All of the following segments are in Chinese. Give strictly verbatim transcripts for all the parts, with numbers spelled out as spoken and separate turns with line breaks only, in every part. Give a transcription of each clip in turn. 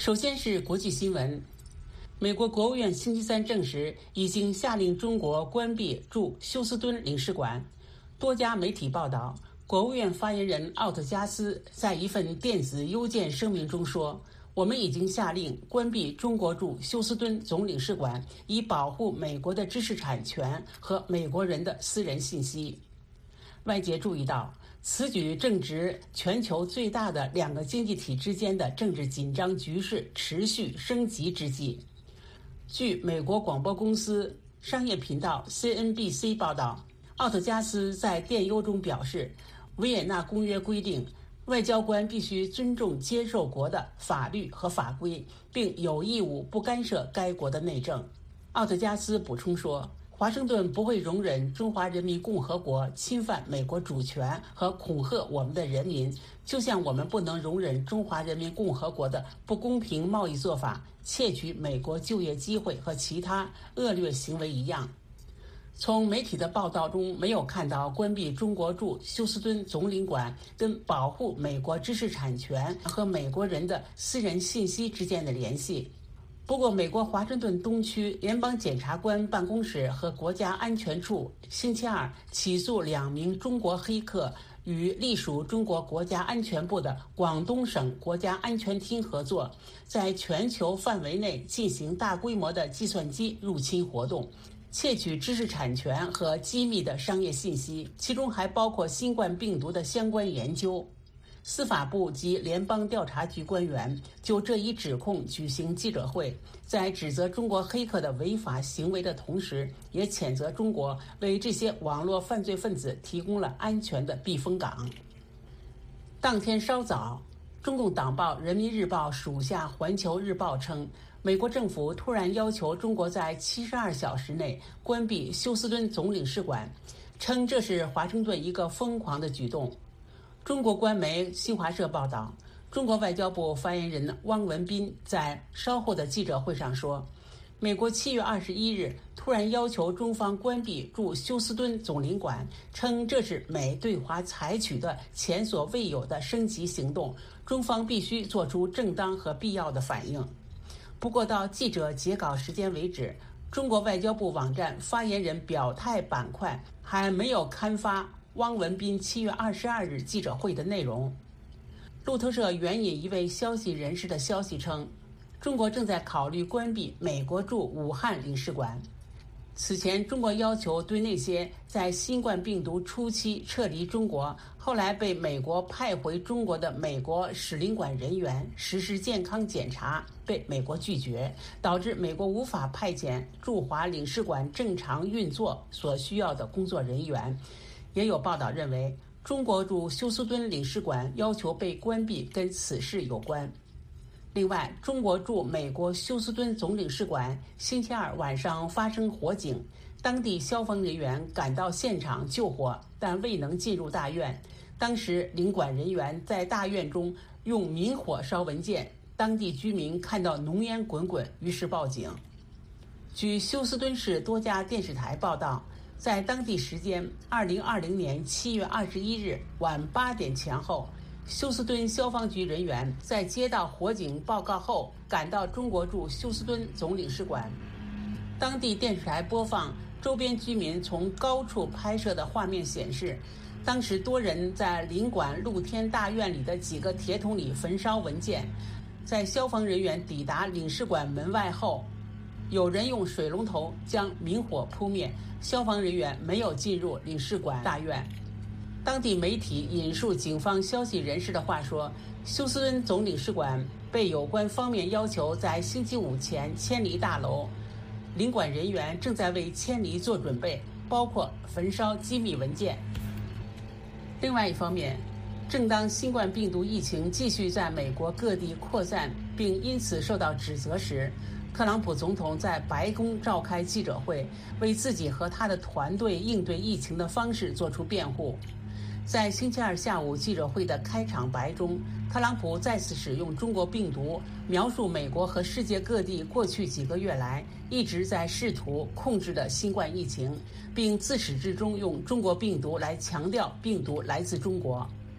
首先是国际新闻，美国国务院星期三证实，已经下令中国关闭驻休斯敦领事馆。多家媒体报道，国务院发言人奥特加斯在一份电子邮件声明中说，我们已经下令关闭中国驻休斯敦总领事馆，以保护美国的知识产权和美国人的私人信息。外界注意到，此举正值全球最大的两个经济体之间的政治紧张局势持续升级之际。据美国广播公司商业频道 C N B C 报道，奥特加斯在电邮中表示，维也纳公约规定，外交官必须尊重接受国的法律和法规，并有义务不干涉该国的内政。奥特加斯补充说，华盛顿不会容忍中华人民共和国侵犯美国主权和恐吓我们的人民，就像我们不能容忍中华人民共和国的不公平贸易做法、窃取美国就业机会和其他恶劣行为一样。从媒体的报道中没有看到关闭中国驻休斯敦总领馆跟保护美国知识产权和美国人的私人信息之间的联系。不过，美国华盛顿东区联邦检察官办公室和国家安全处星期二起诉两名中国黑客与隶属中国国家安全部的广东省国家安全厅合作，在全球范围内进行大规模的计算机入侵活动，窃取知识产权和机密的商业信息，其中还包括新冠病毒的相关研究。司法部及联邦调查局官员就这一指控举行记者会，在指责中国黑客的违法行为的同时，也谴责中国为这些网络犯罪分子提供了安全的避风港。当天稍早，中共党报《人民日报》属下《环球日报》称，美国政府突然要求中国在七十二小时内关闭休斯敦总领事馆，称这是华盛顿一个疯狂的举动。中国官媒新华社报道，中国外交部发言人汪文斌在稍后的记者会上说，美国七月二十一日突然要求中方关闭驻休斯敦总领馆，称这是美对华采取的前所未有的升级行动，中方必须做出正当和必要的反应。不过到记者截稿时间为止，中国外交部网站发言人表态板块还没有刊发汪文斌七月二十二日记者会的内容。路透社援引一位消息人士的消息称，中国正在考虑关闭美国驻武汉领事馆。此前，中国要求对那些在新冠病毒初期撤离中国，后来被美国派回中国的美国使领馆人员实施健康检查，被美国拒绝，导致美国无法派遣驻华领事馆正常运作所需要的工作人员。也有报道认为，中国驻休斯敦领事馆要求被关闭跟此事有关。另外，中国驻美国休斯敦总领事馆星期二晚上发生火警，当地消防人员赶到现场救火，但未能进入大院。当时领馆人员在大院中用明火烧文件，当地居民看到浓烟滚滚，于是报警。据休斯敦市多家电视台报道，在当地时间二零二零年七月二十一日晚八点前后，休斯敦消防局人员在接到火警报告后赶到中国驻休斯敦总领事馆。当地电视台播放周边居民从高处拍摄的画面显示，当时多人在领馆露天大院里的几个铁桶里焚烧文件。在消防人员抵达领事馆门外后，有人用水龙头将明火扑灭，消防人员没有进入领事馆大院。当地媒体引述警方消息人士的话说，休斯敦总领事馆被有关方面要求在星期五前迁离大楼，领馆人员正在为迁离做准备，包括焚烧机密文件。另外一方面，正当新冠病毒疫情继续在美国各地扩散，并因此受到指责时，特朗普总统在白宫召开记者会，为自己和他的团队应对疫情的方式做出辩护。在星期二下午记者会的开场白中，特朗普再次使用中国病毒描述美国和世界各地过去几个月来一直在试图控制的新冠疫情，并自始至终用中国病毒来强调病毒来自中国。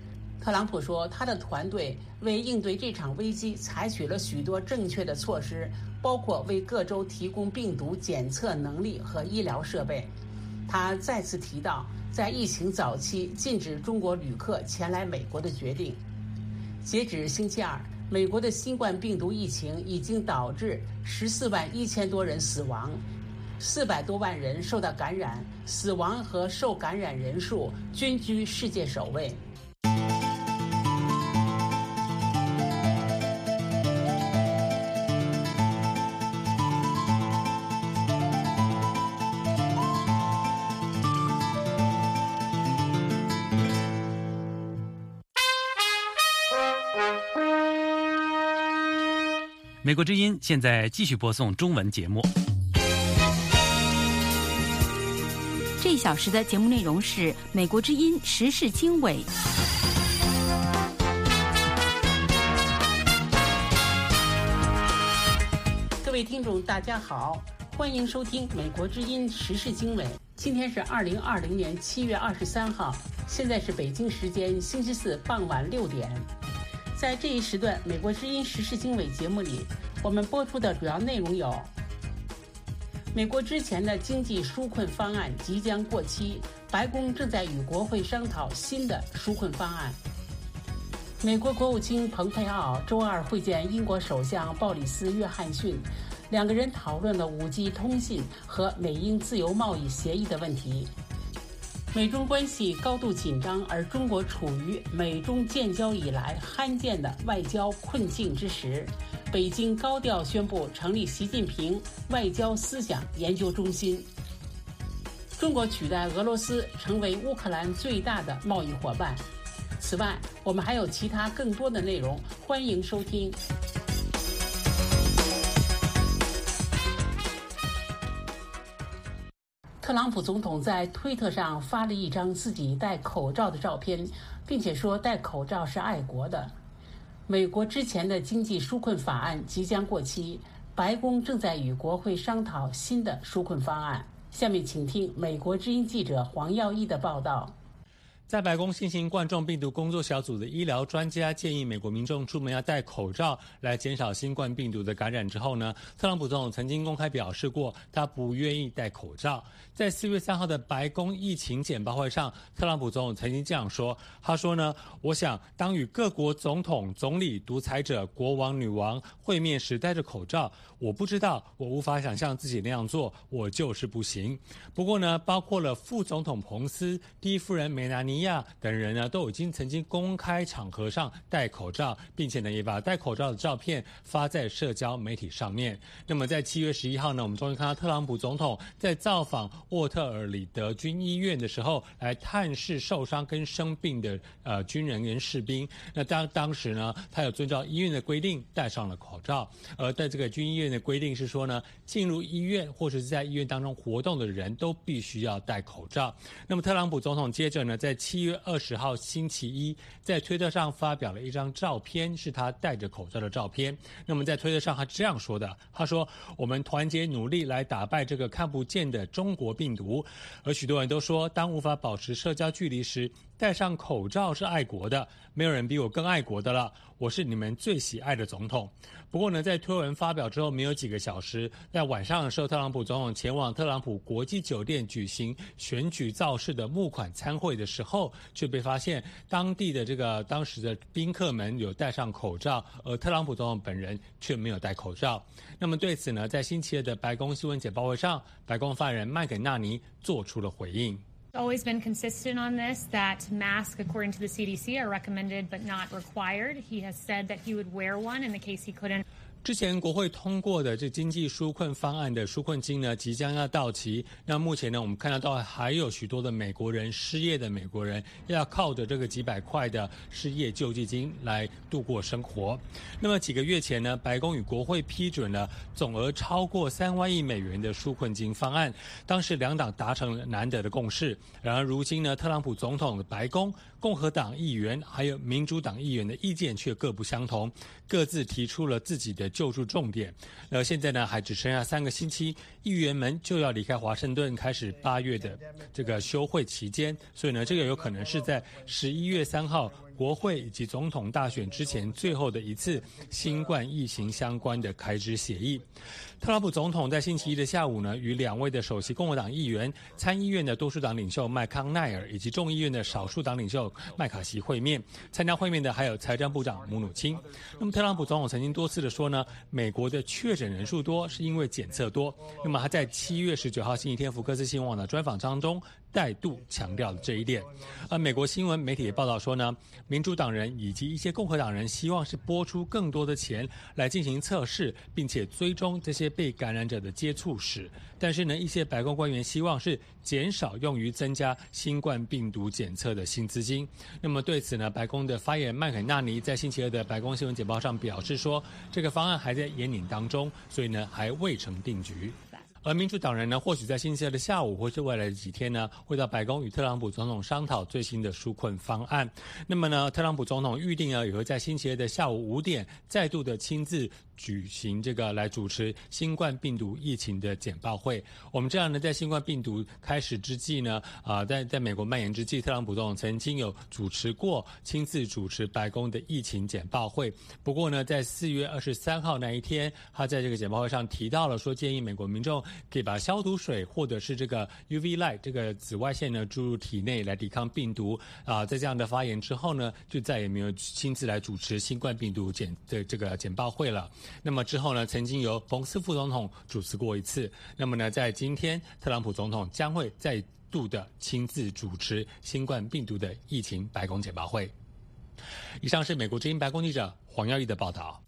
特朗普说，他的团队为应对这场危机采取了许多正确的措施，包括为各州提供病毒检测能力和医疗设备。他再次提到，在疫情早期禁止中国旅客前来美国的决定。截止星期二，美国的新冠病毒疫情已经导致十四万一千多人死亡，四百多万人受到感染，死亡和受感染人数均居世界首位。
美国之音现在继续播送中文节目。
这一小时的节目内容是美国之音时事经纬。
各位听众大家好，欢迎收听美国之音时事经纬。今天是二零二零年七月二十三号，现在是北京时间星期四傍晚六点。在这一时段美国之音时事经纬节目里，我们播出的主要内容有：美国之前的经济纾困方案即将过期，白宫正在与国会商讨新的纾困方案；美国国务卿蓬佩奥周二会见英国首相鲍里斯·约翰逊，两个人讨论了 五 G 通信和美英自由贸易协议的问题。美中关系高度紧张，而中国处于美中建交以来罕见的外交困境之时，北京高调宣布成立习近平外交思想研究中心。中国取代俄罗斯成为乌克兰最大的贸易伙伴。此外，我们还有其他更多的内容，欢迎收听。特朗普总统在推特上发了一张自己戴口罩的照片，并且说戴口罩是爱国的。美国之前的经济纾困法案即将过期，白宫正在与国会商讨新的纾困方案。下面请听美国之音记者黄耀一的报道。
在白宫新型冠状病毒工作小组的医疗专家建议美国民众出门要戴口罩来减少新冠病毒的感染之后呢，特朗普总统曾经公开表示过他不愿意戴口罩。在四月三号的白宫疫情简报会上，特朗普总统曾经这样说，他说呢，我想当与各国总统、总理、独裁者、国王、女王会面时戴着口罩，我不知道，我无法想象自己那样做，我就是不行。不过呢，包括了副总统彭斯、第一夫人梅兰妮亚等人呢，都已经曾经公开场合上戴口罩，并且呢，也把戴口罩的照片发在社交媒体上面。那么在七月十一号呢，我们终于看到特朗普总统在造访沃特尔里德军医院的时候，来探视受伤跟生病的呃军人跟士兵。那当当时呢，他有遵照医院的规定戴上了口罩。而在这个军医院的规定是说呢，进入医院或者是在医院当中活动的人都必须要戴口罩。那么特朗普总统接着呢，在七月二十号星期一，在推特上发表了一张照片，是他戴着口罩的照片。那么在推特上他这样说的，他说，我们团结努力来打败这个看不见的中国病毒。而许多人都说，当无法保持社交距离时，戴上口罩是爱国的，没有人比我更爱国的了，我是你们最喜爱的总统。不过呢，在推文发表之后没有几个小时，在晚上的时候，特朗普总统前往特朗普国际酒店举行选举造势的募款参会的时候，却被发现当地的这个当时的宾客们有戴上口罩，而特朗普总统本人却没有戴口罩。那么对此呢，在星期二的白宫新闻简报会上，白宫发言人麦肯纳尼做出了回应。
Always been consistent on this, that masks, according to the C D C, are recommended but not required. He has said that he would wear one in the case he couldn't.
之前国会通过的这经济纾困方案的纾困金呢，即将要到期。那目前呢，我们看得到还有许多的美国人，失业的美国人要靠着这个几百块的失业救济金来度过生活。那么几个月前呢，白宫与国会批准了总额超过三万亿美元的纾困金方案，当时两党达成了难得的共识。然而如今呢，特朗普总统的白宫、共和党议员还有民主党议员的意见却各不相同，各自提出了自己的救助重点。那现在呢，还只剩下三个星期，议员们就要离开华盛顿，开始八月的这个休会期间。所以呢，这个有可能是在十一月三号国国会以及总统大选之前最后的一次新冠疫情相关的开支协议。特朗普总统在星期一的下午呢，与两位的首席共和党议员、参议院的多数党领袖麦康奈尔以及众议院的少数党领袖麦卡锡会面。参加会面的还有财政部长姆努钦。那么特朗普总统曾经多次的说呢，美国的确诊人数多是因为检测多。那么他在七月十九号星期天福克斯新闻网的专访当中再度强调了这一点。而美国新闻媒体也报道说呢，民主党人以及一些共和党人希望是拨出更多的钱来进行测试，并且追踪这些被感染者的接触史。但是呢，一些白宫官员希望是减少用于增加新冠病毒检测的新资金。那么对此呢，白宫的发言人麦肯纳尼在星期二的白宫新闻简报上表示说，这个方案还在研拟当中，所以呢还未成定局。而民主党人呢，或许在星期二的下午或是未来的几天呢，会到白宫与特朗普总统商讨最新的纾困方案。那么呢，特朗普总统预定呢，也会在星期二的下午五点再度的亲自举行这个来主持新冠病毒疫情的简报会。我们这样呢，在新冠病毒开始之际呢，啊、呃，在在美国蔓延之际，特朗普总统曾经有主持过亲自主持白宫的疫情简报会。不过呢，在四月二十三号那一天，他在这个简报会上提到了说，建议美国民众可以把消毒水或者是这个 U V light 这个紫外线呢注入体内来抵抗病毒啊、呃。在这样的发言之后呢，就再也没有亲自来主持新冠病毒简的这个简报会了。那么之后呢，曾经由彭斯副总统主持过一次。那么呢，在今天，特朗普总统将会再度的亲自主持新冠病毒的疫情白宫简报会。以上是美国之音白宫记者黄耀义的报道。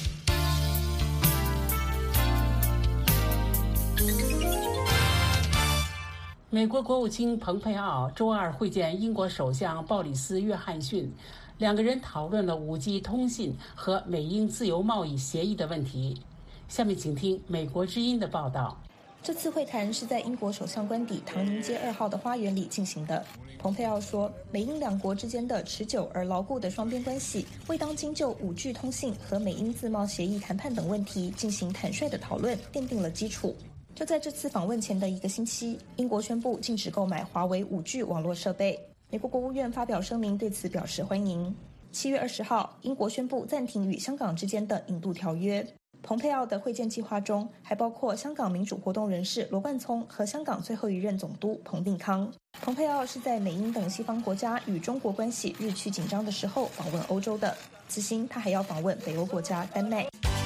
美国国务卿蓬佩奥周二会见英国首相鲍里斯·约翰逊，两个人讨论了 五 G 通信和美英自由贸易协议的问题。下面请听美国之音的报道。
这次会谈是在英国首相官邸唐宁街二号的花园里进行的。蓬佩奥说，美英两国之间的持久而牢固的双边关系，为当今就 五 G 通信和美英自贸协议谈判等问题进行坦率的讨论奠定了基础。就在这次访问前的一个星期，英国宣布禁止购买华为 五 G 网络设备。美国国务院发表声明对此表示欢迎。七月二十号，英国宣布暂停与香港之间的引渡条约。蓬佩奥的会见计划中还包括香港民主活动人士罗冠聪和香港最后一任总督彭定康。蓬佩奥是在美英等西方国家与中国关系日趋紧张的时候访问欧洲的，此行他还要访问北欧国家丹麦。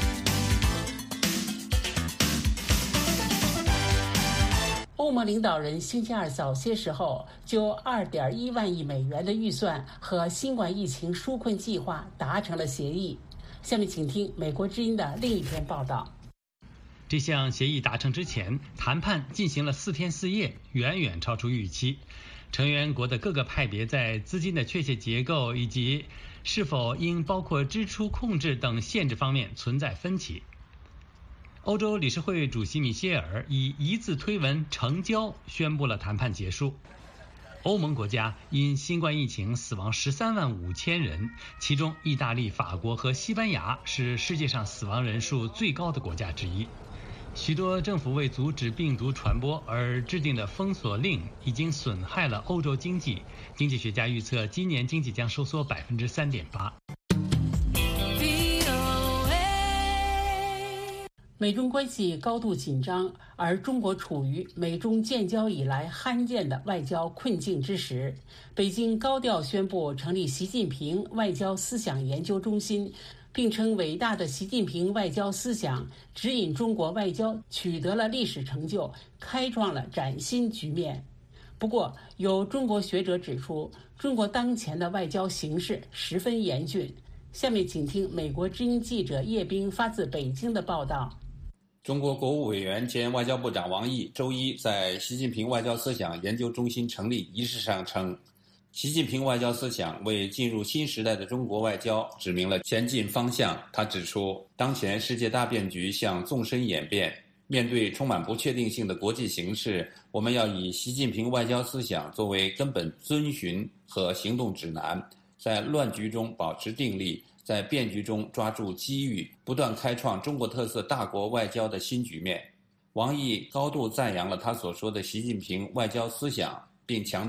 欧盟领导人星期二早些时候就 二点一万亿美元的预算和新冠疫情纾困计划达成了协议。下面请听美国之音的另一篇报道。
这项协议达成之前，谈判进行了四天四夜，远远超出预期。成员国的各个派别在资金的确切结构以及是否应包括支出控制等限制方面存在分歧。欧洲理事会主席米歇尔以一字推文成交宣布了谈判结束。欧盟国家因新冠疫情死亡十三万五千人，其中意大利、法国和西班牙是世界上死亡人数最高的国家之一。许多政府为阻止病毒传播而制定的封锁令已经损害了欧洲经济。经济学家预测，今年经济将收缩百分之三点八。
美中关系高度紧张，而中国处于美中建交以来罕见的外交困境之时，北京高调宣布成立习近平外交思想研究中心，并称伟大的习近平外交思想指引中国外交取得了历史成就，开创了崭新局面。不过，有中国学者指出，中国当前的外交形势十分严峻。下面请听美国之音记者叶冰发自北京的报道。
中国国务委员兼外交部长王毅周一在习近平外交思想研究中心成立仪式上称，习近平外交思想为进入新时代的中国外交指明了前进方向。他指出，当前世界大变局向纵深演变，面对充满不确定性的国际形势，我们要以习近平外交思想作为根本遵循和行动指南，在乱局中保持定力，在变局中抓住机遇，不断开创中国特色大国外交的新局面。王毅高度赞扬了他所说的习近平外交思想，并强调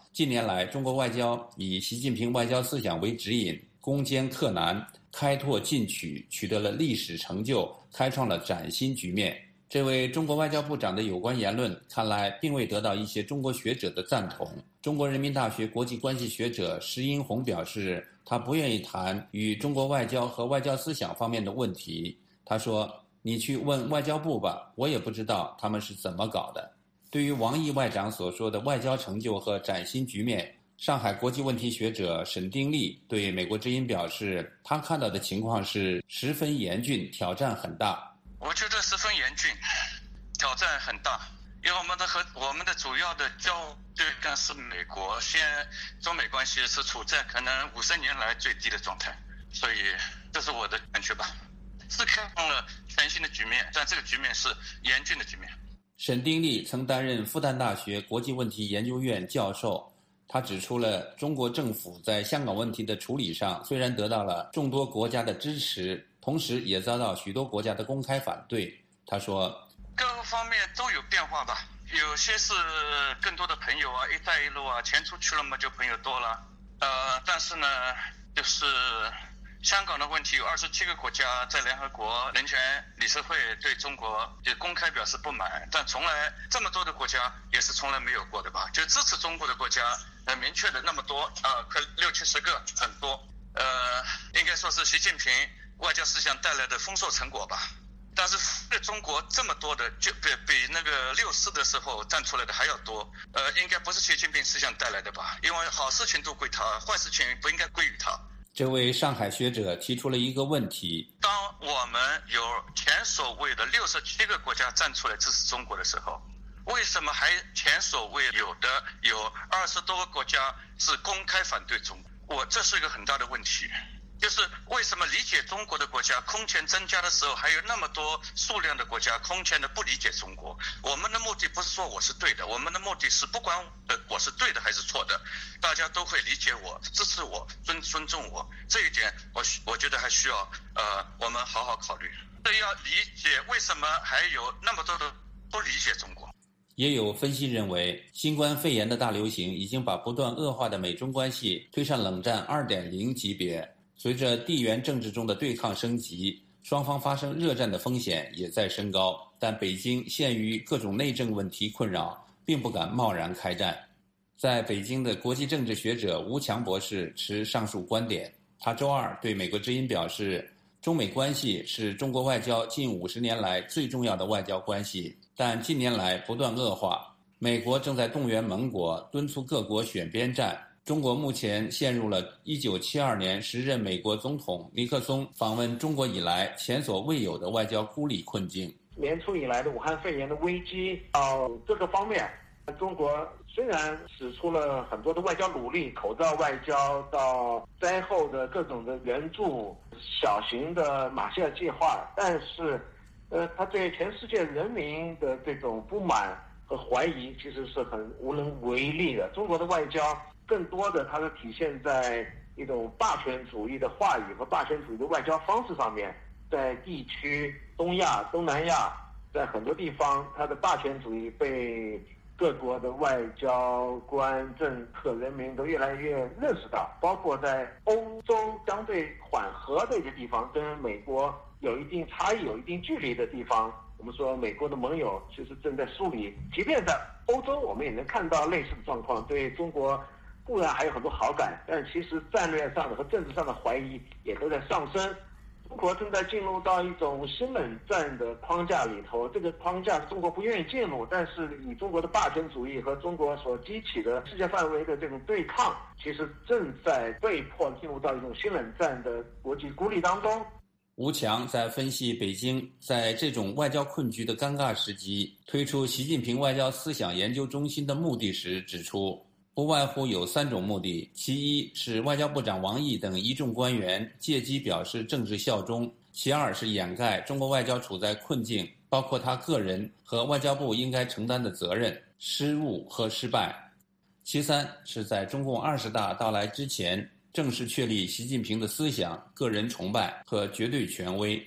近年来，中国外交以习近平外交思想为指引，攻坚克难，开拓进取，取得了历史成就，开创了崭新局面。这位中国外交部长的有关言论，看来并未得到一些中国学者的赞同。中国人民大学国际关系学者石英红表示，他不愿意谈与中国外交和外交思想方面的问题。他说，你去问外交部吧，我也不知道他们是怎么搞的。对于王毅外长所说的外交成就和崭新局面，上海国际问题学者沈丁力对美国之音表示，他看到的情况是十分严峻，挑战很大。
我觉得十分严峻，挑战很大，因为我们的和我们的主要的交对干是美国，现在中美关系是处在可能五十年来最低的状态，所以这是我的感觉吧。是开放了全新的局面，但这个局面是严峻的局面。
沈丁力曾担任复旦大学国际问题研究院教授，他指出了中国政府在香港问题的处理上虽然得到了众多国家的支持，同时也遭到许多国家的公开反对。他说，
各个方面都有变化吧，有些是更多的朋友啊，一带一路啊，钱出去了嘛，就朋友多了。呃，但是呢，就是香港的问题，有二十七个国家在联合国人权理事会对中国就公开表示不满，但从来这么多的国家也是从来没有过的吧？就支持中国的国家很明确的那么多啊，快六七十个，很多。呃，应该说是习近平外交思想带来的丰硕成果吧。但是对中国这么多的，就比比那个六四的时候站出来的还要多。呃，应该不是习近平思想带来的吧？因为好事情都归他，坏事情不应该归于他。
这位上海学者提出了一个问题：
当我们有前所未的六十七个国家站出来支持中国的时候，为什么还前所未有的有二十多个国家是公开反对中国？我这是一个很大的问题。就是为什么理解中国的国家空前增加的时候，还有那么多数量的国家空前的不理解中国？我们的目的不是说我是对的，我们的目的是不管呃我是对的还是错的，大家都会理解我、支持我、尊尊重我。这一点我我觉得还需要呃我们好好考虑。这要理解为什么还有那么多的不理解中国。
也有分析认为，新冠肺炎的大流行已经把不断恶化的美中关系推上冷战 二点零 级别。随着地缘政治中的对抗升级，双方发生热战的风险也在升高，但北京陷于各种内政问题困扰，并不敢贸然开战。在北京的国际政治学者吴强博士持上述观点。他周二对美国之音表示，中美关系是中国外交近五十年来最重要的外交关系，但近年来不断恶化。美国正在动员盟国，敦促各国选边站。中国目前陷入了一九七二年时任美国总统尼克松访问中国以来前所未有的外交孤立困境。
年初以来的武汉肺炎的危机到各个方面，中国虽然使出了很多的外交努力，口罩外交到灾后的各种的援助、小型的马歇尔计划，但是呃，他对全世界人民的这种不满和怀疑其实是很无能为力的。中国的外交更多的它是体现在一种霸权主义的话语和霸权主义的外交方式上面。在地区东亚、东南亚，在很多地方，它的霸权主义被各国的外交官、政客、人民都越来越认识到。包括在欧洲相对缓和的一些地方，跟美国有一定差异、有一定距离的地方，我们说美国的盟友其实正在梳理。即便在欧洲，我们也能看到类似的状况，对中国固然还有很多好感，但其实战略上的和政治上的怀疑也都在上升。中国正在进入到一种新冷战的框架里头，这个框架中国不愿意进入，但是以中国的霸权主义和中国所激起的世界范围的这种对抗，其实正在被迫进入到一种新冷战的国际孤立当中。
吴强在分析北京在这种外交困局的尴尬时机推出习近平外交思想研究中心的目的时指出，不外乎有三种目的，其一是外交部长王毅等一众官员借机表示政治效忠，其二是掩盖中国外交处在困境，包括他个人和外交部应该承担的责任、失误和失败，其三是在中共二十大到来之前正式确立习近平的思想、个人崇拜和绝对权威。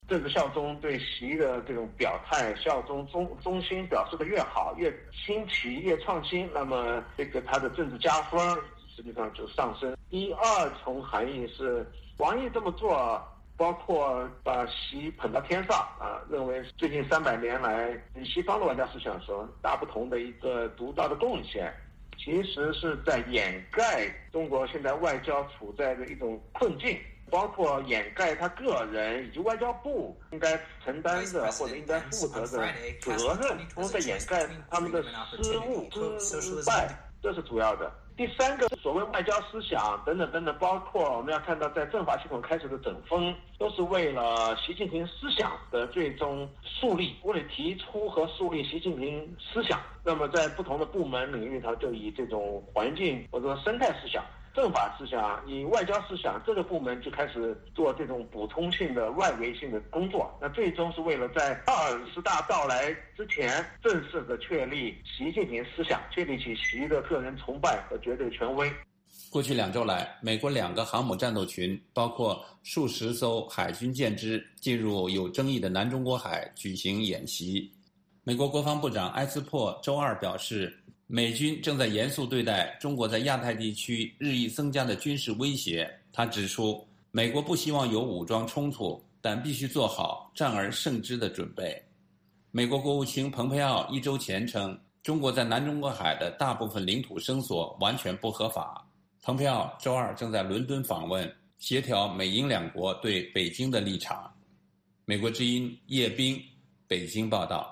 政治效忠对习的这种表态效忠忠忠心表示的越好，越新奇越创新，那么这个他的政治加分实际上就上升。第二重含义是王毅这么做，包括把习捧到天上啊，认为最近三百年来与西方的外交思想所大不同的一个独到的贡献，其实是在掩盖中国现在外交处在的一种困境，包括掩盖他个人以及外交部应该承担的或者应该负责的责任，同时在掩盖他们的失误失败，这是主要的。第三个所谓外交思想等等等等，包括我们要看到在政法系统开始的整风，都是为了习近平思想的最终树立，为了提出和树立习近平思想。那么在不同的部门领域，它就以这种环境或者说生态思想、政法思想、以外交思想这个部门就开始做这种补充性的外围性的工作，那最终是为了在二十大到来之前正式的确立习近平思想，确立起习的个人崇拜和绝对权威。
过去两周来，美国两个航母战斗群，包括数十艘海军舰只，进入有争议的南中国海举行演习。美国国防部长埃斯珀周二表示，美军正在严肃对待中国在亚太地区日益增加的军事威胁。他指出，美国不希望有武装冲突，但必须做好战而胜之的准备。美国国务卿蓬佩奥一周前称，中国在南中国海的大部分领土声索完全不合法。蓬佩奥周二正在伦敦访问，协调美英两国对北京的立场。美国之音叶冰，北京报道。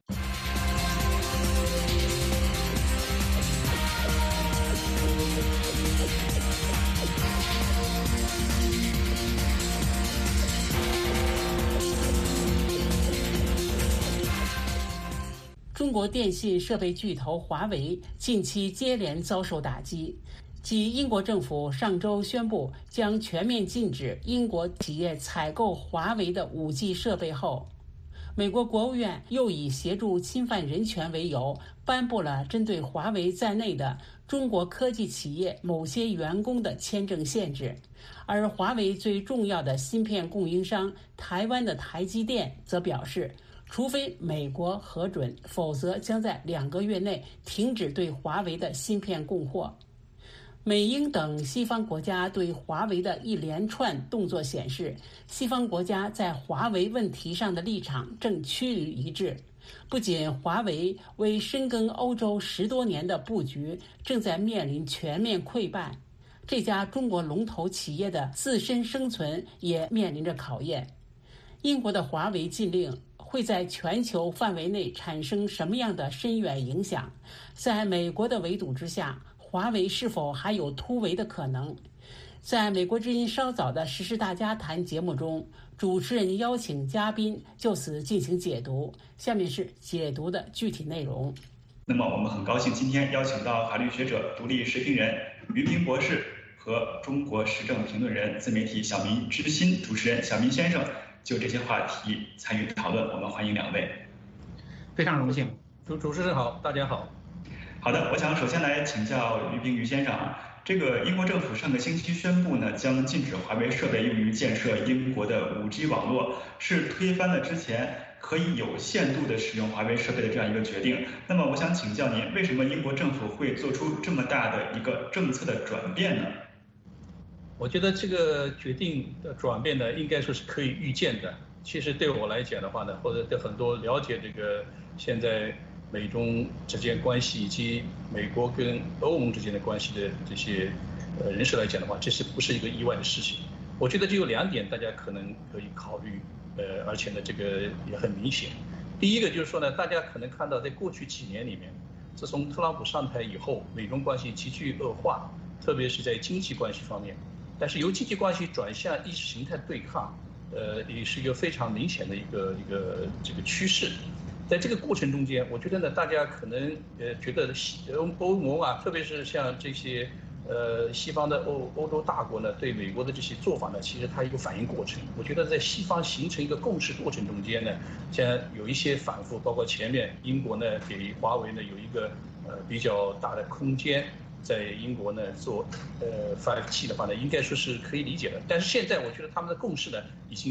中国电信设备巨头华为近期接连遭受打击，继英国政府上周宣布将全面禁止英国企业采购华为的 五 G 设备后，美国国务院又以协助侵犯人权为由，颁布了针对华为在内的中国科技企业某些员工的签证限制。而华为最重要的芯片供应商台湾的台积电则表示，除非美国核准，否则将在两个月内停止对华为的芯片供货。美英等西方国家对华为的一连串动作显示，西方国家在华为问题上的立场正趋于一致。不仅华为为深耕欧洲十多年的布局正在面临全面溃败，这家中国龙头企业的自身生存也面临着考验。英国的华为禁令会在全球范围内产生什么样的深远影响？在美国的围堵之下，华为是否还有突围的可能？在美国之音稍早的时事大家谈节目中，主持人邀请嘉宾就此进行解读。下面是解读的具体内容。
那么我们很高兴今天邀请到法律学者、独立时评人于平博士和中国时政评论人、自媒体小民之心主持人小民先生就这些话题参与讨论，我们欢迎两位。
非常荣幸，主主持人好，大家好。
好的，我想首先来请教于平于先生啊，这个英国政府上个星期宣布呢，将禁止华为设备用于建设英国的 五 G 网络，是推翻了之前可以有限度的使用华为设备的这样一个决定。那么我想请教您，为什么英国政府会做出这么大的一个政策的转变呢？
我觉得这个决定的转变呢，应该说是可以预见的。其实对我来讲的话呢，或者对很多了解这个现在美中之间关系以及美国跟欧盟之间的关系的这些呃人士来讲的话，这是不是一个意外的事情？我觉得就有两点大家可能可以考虑，呃，而且呢这个也很明显。第一个就是说呢，大家可能看到在过去几年里面，自从特朗普上台以后，美中关系急剧恶化，特别是在经济关系方面。但是由经济关系转向意识形态对抗，呃，也是一个非常明显的一个一个这个趋势。在这个过程中间，我觉得呢，大家可能呃觉得欧欧盟啊，特别是像这些呃西方的欧欧洲大国呢，对美国的这些做法呢，其实它一个反应过程。我觉得在西方形成一个共识过程中间呢，像有一些反复，包括前面英国呢给华为呢有一个呃比较大的空间。在英国呢做呃 五 G 的话呢，应该说是可以理解的。但是现在我觉得他们的共识呢已经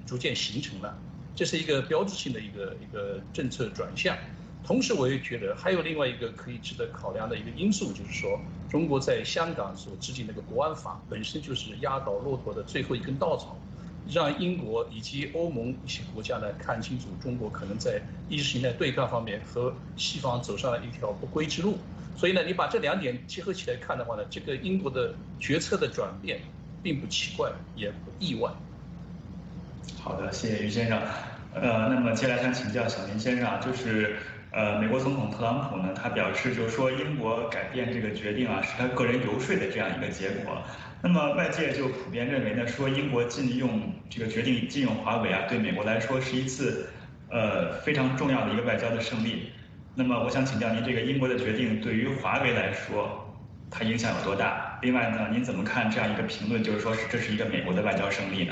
逐渐形成了，这是一个标志性的一个一个政策转向。同时，我也觉得还有另外一个可以值得考量的一个因素，就是说，中国在香港所制定那个国安法本身就是压倒骆驼的最后一根稻草，让英国以及欧盟一些国家呢看清楚中国可能在意识形态对抗方面和西方走上了一条不归之路。所以呢，你把这两点结合起来看的话呢，这个英国的决策的转变并不奇怪，也不意外。
好的，谢谢于先生。呃，那么接下来想请教小林先生，就是呃，美国总统特朗普呢，他表示就是说英国改变这个决定啊，是他个人游说的这样一个结果。那么外界就普遍认为呢，说英国禁用这个决定禁用华为啊，对美国来说是一次呃非常重要的一个外交的胜利。那么我想请教您，这个英国的决定对于华为来说，它影响有多大？另外呢，您怎么看这样一个评论，就是说是这是一个美国的外交胜利呢？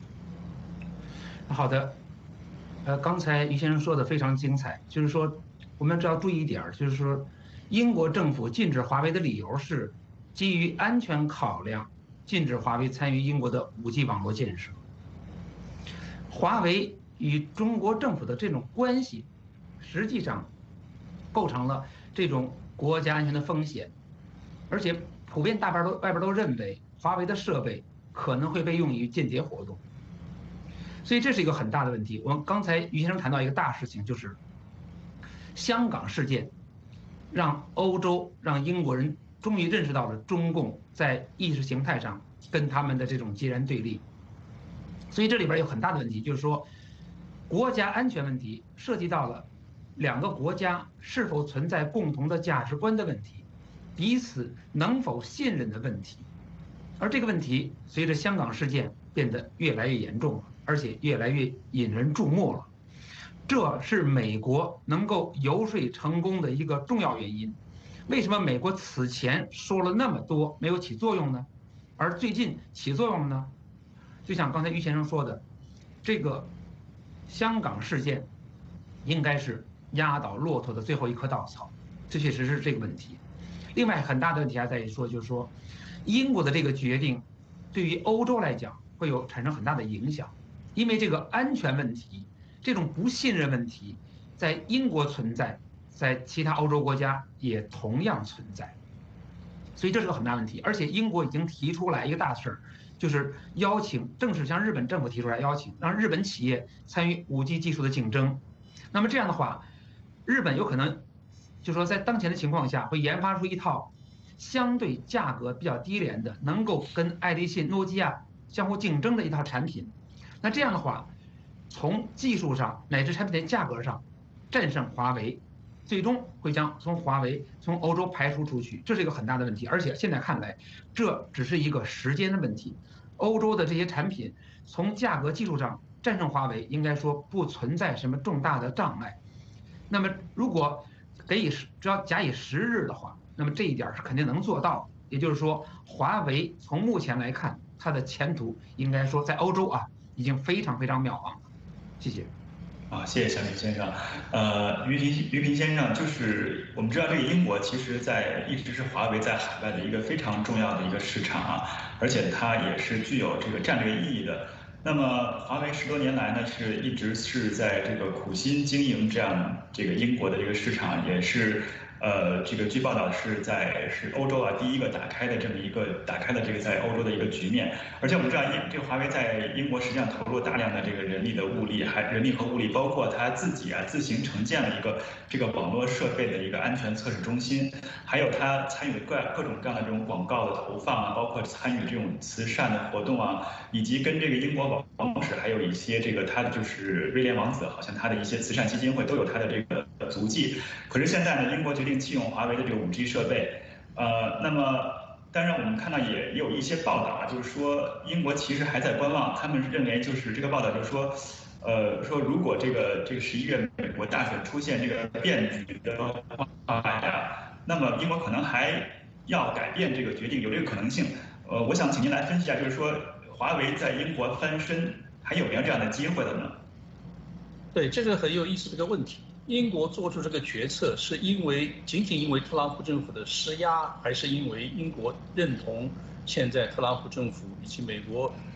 好的，呃，刚才于先生说的非常精彩，就是说我们只要注意一点，就是说英国政府禁止华为的理由是基于安全考量，禁止华为参与英国的 五 G 网络建设。华为与中国政府的这种关系，实际上构成了这种国家安全的风险，而且普遍大半都外边都认为华为的设备可能会被用于间谍活动。所以这是一个很大的问题。我们刚才于先生谈到一个大事情，就是香港事件，让欧洲、让英国人终于认识到了中共在意识形态上跟他们的这种截然对立。所以这里边有很大的问题，就是说，国家安全问题涉及到了两个国家是否存在共同的价值观的问题，彼此能否信任的问题。而这个问题随着香港事件变得越来越严重了，而且越来越引人注目了。这是美国能够游说成功的一个重要原因。为什么美国此前说了那么多没有起作用呢？而最近起作用呢？就像刚才于先生说的，这个香港事件应该是压倒骆驼的最后一棵稻草，这确实是这个问题。另外很大的问题还在于说，就是说英国的这个决定对于欧洲来讲会有产生很大的影响，因为这个安全问题，这种不信任问题在英国存在，在其他欧洲国家也同样存在，所以这是个很大问题。而且英国已经提出来一个大事儿，就是邀请，正式向日本政府提出来邀请，让日本企业参与 五 G 技术的竞争。那么这样的话，日本有可能就说在当前的情况下会研发出一套相对价格比较低廉的，能够跟爱立信、诺基亚相互竞争的一套产品。那这样的话，从技术上乃至产品的价格上战胜华为，最终会将从华为从欧洲排除出去，这是一个很大的问题。而且现在看来，这只是一个时间的问题。欧洲的这些产品从价格技术上战胜华为，应该说不存在什么重大的障碍。那么如果给予只要假以时日的话，那么这一点是肯定能做到。也就是说，华为从目前来看，它的前途应该说在欧洲啊已经非常非常渺茫了。谢谢。
啊，谢谢小李先生。呃，于平于平先生，就是我们知道这个英国其实在一直是华为在海外的一个非常重要的一个市场啊，而且它也是具有这个战略意义的。那么华为十多年来呢，是一直是在这个苦心经营这样这个英国的这个市场，也是。呃，这个据报道是在是欧洲啊第一个打开的这么一个打开的这个在欧洲的一个局面，而且我们知道英这个华为在英国实际上投入大量的这个人力的物力，还人力和物力，包括它自己啊自行承建了一个这个网络设备的一个安全测试中心，还有它参与各各种各样的这种广告的投放啊，包括参与这种慈善的活动啊，以及跟这个英国王室还有一些这个他的就是威廉王子，好像他的一些慈善基金会都有他的这个足迹。可是现在呢，英国决定弃用华为的这个 五 G 设备，呃，那么当然我们看到也也有一些报道啊，就是说英国其实还在观望，他们认为就是这个报道就是说，呃，说如果这个这个十一月美国大选出现这个变局的话呀，那么英国可能还要改变这个决定，有这个可能性。呃，我想请您来分析一下，就是说华为在英国翻身还有没有这样的机会了呢？
对，这个很有意思的一个问题。英国做出这个决策，是因为仅仅因为特朗普政府的施压，还是因为英国认同现在特朗普政府以及美国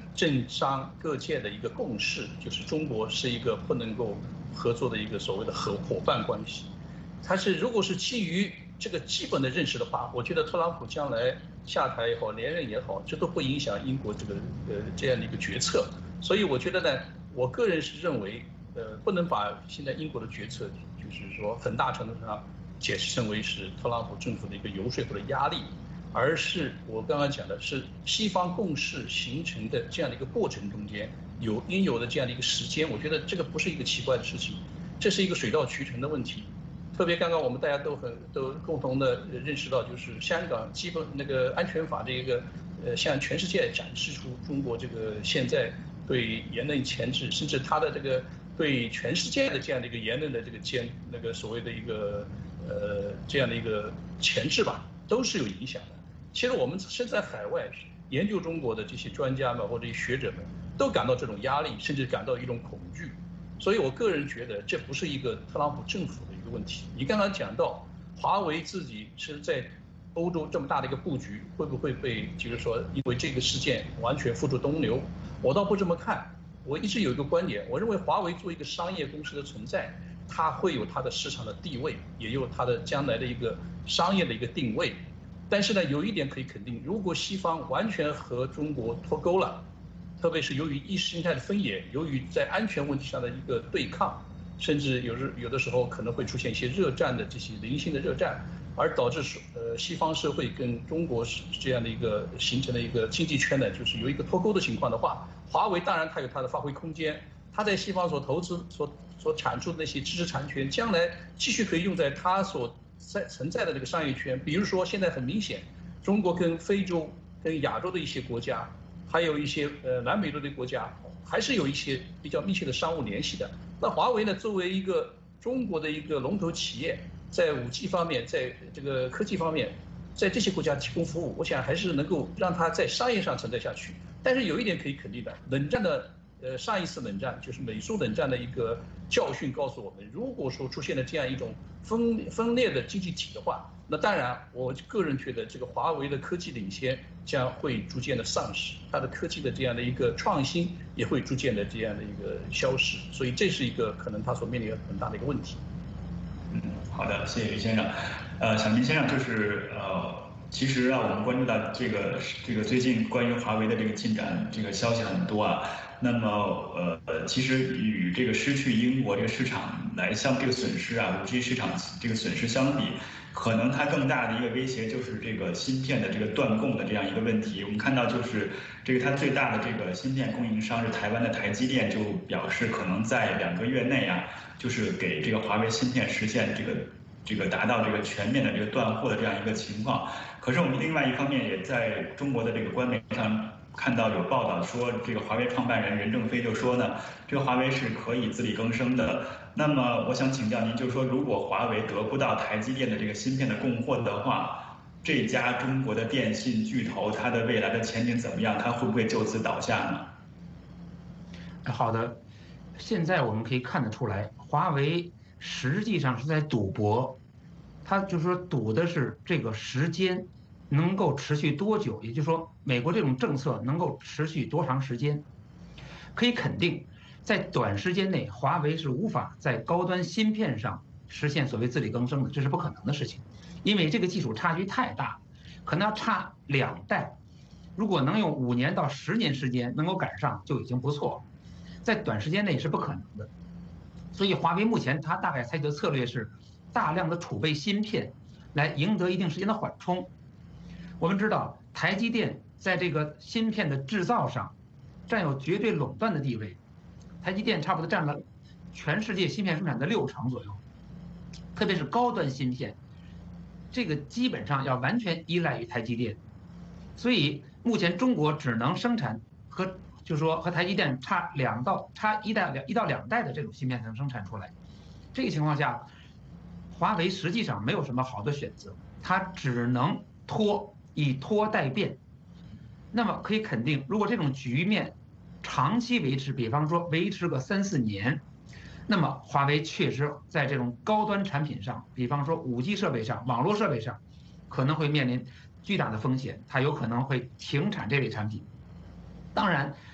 政商各界的一个共识，就是中国是一个不能够合作的一个所谓的合伙伴关系。它是如果是基于这个基本的认识的话，我觉得特朗普将来下台也好，连任也好，这都不影响英国这个呃这样的一个决策。所以我觉得呢，我个人是认为，呃，不能把现在英国的决策，就是说很大程度上解释成为是特朗普政府的一个游说或者压力，而是我刚刚讲的是西方共识形成的这样的一个过程中间有应有的这样的一个时间。我觉得这个不是一个奇怪的事情，这是一个水到渠成的问题。特别刚刚我们大家都很都共同的认识到，就是香港基本那个安全法这一个，呃，向全世界展示出中国这个现在对言论钳制，甚至它的这个对全世界的这样的一个言论的这个监那个所谓的一个呃这样的一个钳制吧，都是有影响的。其实我们身在海外研究中国的这些专家们或者学者们，都感到这种压力，甚至感到一种恐惧。所以我个人觉得这不是一个特朗普政府的一个问题。你刚刚讲到华为自己是在欧洲这么大的一个布局，会不会被就是说因为这个事件完全付诸东流？我倒不这么看。我一直有一个观点，我认为华为作为一个商业公司的存在，它会有它的市场的地位，也有它的将来的一个商业的一个定位。但是呢，有一点可以肯定，如果西方完全和中国脱钩了，特别是由于意识形态的分野，由于在安全问题上的一个对抗，甚至有时有的时候可能会出现一些热战的这些零星的热战，而导致呃西方社会跟中国这样的一个形成了一个经济圈呢，就是有一个脱钩的情况的话，华为当然它有它的发挥空间，它在西方所投资所所产出的那些知识产权，将来继续可以用在它所在存在的这个商业圈。比如说现在很明显，中国跟非洲、跟亚洲的一些国家，还有一些呃南美洲的国家，还是有一些比较密切的商务联系的。那华为呢，作为一个中国的一个龙头企业，在五 G 方面，在这个科技方面，在这些国家提供服务，我想还是能够让它在商业上存在下去。但是有一点可以肯定的，冷战的呃上一次冷战就是美苏冷战的一个教训告诉我们，如果说出现了这样一种分分裂的经济体的话，那当然我个人觉得这个华为的科技领先将会逐渐的丧失，它的科技的这样的一个创新也会逐渐的这样的一个消失，所以这是一个可能它所面临的很大的一个问题。
嗯，好的，谢谢于先生。呃，小明先生就是呃。其实啊，我们关注到这个这个最近关于华为的这个进展，这个消息很多啊。那么呃，其实与这个失去英国这个市场来相这个损失啊，五 G 市场这个损失相比，可能它更大的一个威胁就是这个芯片的这个断供的这样一个问题。我们看到就是这个它最大的这个芯片供应商是台湾的台积电，就表示可能在两个月内啊，就是给这个华为芯片实现这个。这个达到这个全面的这个断货的这样一个情况，可是我们另外一方面也在中国的这个官媒上看到有报道说，这个华为创办人任正非就说呢，这个华为是可以自力更生的。那么我想请教您，就是说如果华为得不到台积电的这个芯片的供货的话，这家中国的电信巨头它的未来的前景怎么样？它会不会就此倒下呢？
好的，现在我们可以看得出来，华为实际上是在赌博，他就是说赌的是这个时间能够持续多久，也就是说美国这种政策能够持续多长时间。可以肯定，在短时间内，华为是无法在高端芯片上实现所谓自力更生的，这是不可能的事情，因为这个技术差距太大，可能要差两代，如果能用五年到十年时间能够赶上就已经不错，在短时间内是不可能的。所以华为目前它大概采取的策略是大量的储备芯片，来赢得一定时间的缓冲。我们知道台积电在这个芯片的制造上占有绝对垄断的地位，台积电差不多占了全世界芯片生产的六成左右，特别是高端芯片，这个基本上要完全依赖于台积电。所以目前中国只能生产和就是说和台积电差两到差一代两一到两代的这种芯片才能生产出来。这个情况下，华为实际上没有什么好的选择，它只能拖，以拖代变。那么可以肯定，如果这种局面长期维持，比方说维持个三四年，那么华为确实在这种高端产品上，比方说五 G 设备上、网络设备上，可能会面临巨大的风险，它有可能会停产这类产品。当然，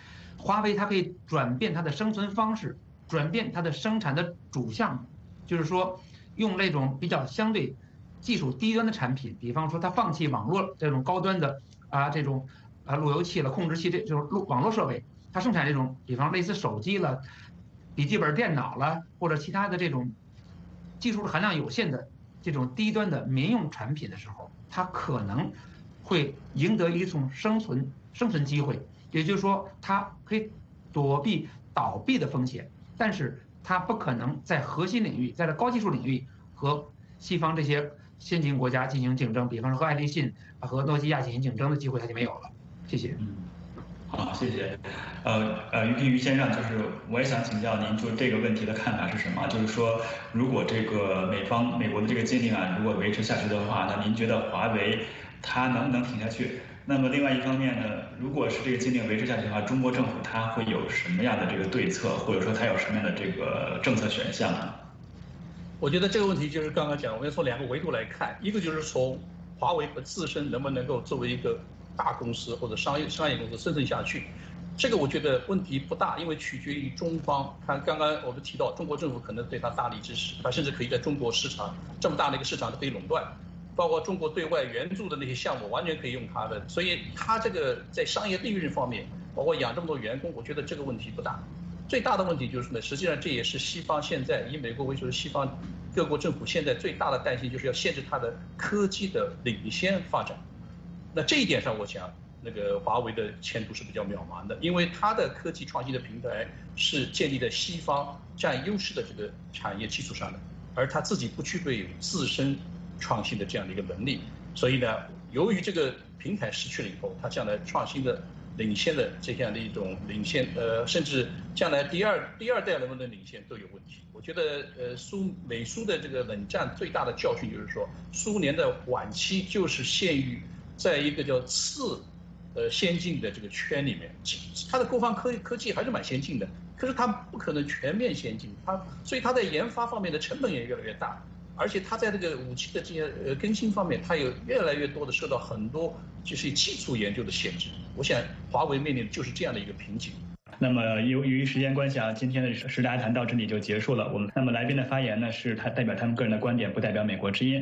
华为它可以转变它的生存方式，转变它的生产的主项目，就是说用那种比较相对技术低端的产品，比方说它放弃网络这种高端的啊这种啊路由器了、控制器这这种路网络设备，它生产这种比方类似手机了、笔记本电脑了或者其他的这种技术含量有限的这种低端的民用产品的时候，它可能会赢得一种生存生存机会。也就是说，它可以躲避倒闭的风险，但是它不可能在核心领域，在这高技术领域和西方这些先进国家进行竞争，比方说和爱立信、和诺基亚进行竞争的机会，它就没有了。谢谢。
嗯，好，谢谢。呃呃，于平于先生，就是我也想请教您，就这个问题的看法是什么？就是说，如果这个美方美国的这个禁令啊，如果维持下去的话，那您觉得华为它能不能挺下去？那么另外一方面呢，如果是这个禁令维持下去的话，中国政府它会有什么样的这个对策，或者说它有什么样的这个政策选项呢？
我觉得这个问题就是刚刚讲，我们要从两个维度来看，一个就是从华为和自身能不能够作为一个大公司或者商业商业公司生存下去，这个我觉得问题不大，因为取决于中方。看刚刚我们提到，中国政府可能对它大力支持，它甚至可以在中国市场这么大的一个市场都可以垄断。包括中国对外援助的那些项目，完全可以用它的，所以它这个在商业利润方面，包括养这么多员工，我觉得这个问题不大。最大的问题就是呢，实际上这也是西方现在以美国为主的西方各国政府现在最大的担心，就是要限制它的科技的领先发展。那这一点上，我想那个华为的前途是比较渺茫的，因为它的科技创新的平台是建立在西方占优势的这个产业基础上的，而它自己不具备有自身创新的这样的一个能力，所以呢，由于这个平台失去了以后，它将来创新的、领先的这样的一种领先，呃，甚至将来第二第二代能不能领先都有问题。我觉得，呃，苏美苏的这个冷战最大的教训就是说，苏联的晚期就是陷于在一个叫次，呃，先进的这个圈里面，它的国防科科技还是蛮先进的，可是它不可能全面先进，它所以它在研发方面的成本也越来越大。而且它在这个武器的这些呃更新方面，它有越来越多的受到很多就是基础研究的限制。我想华为面临的就是这样的一个瓶颈。
那么由于时间关系啊，今天的时大谈到这里就结束了。我们那么来宾的发言呢，是他代表他们个人的观点，不代表美国之音。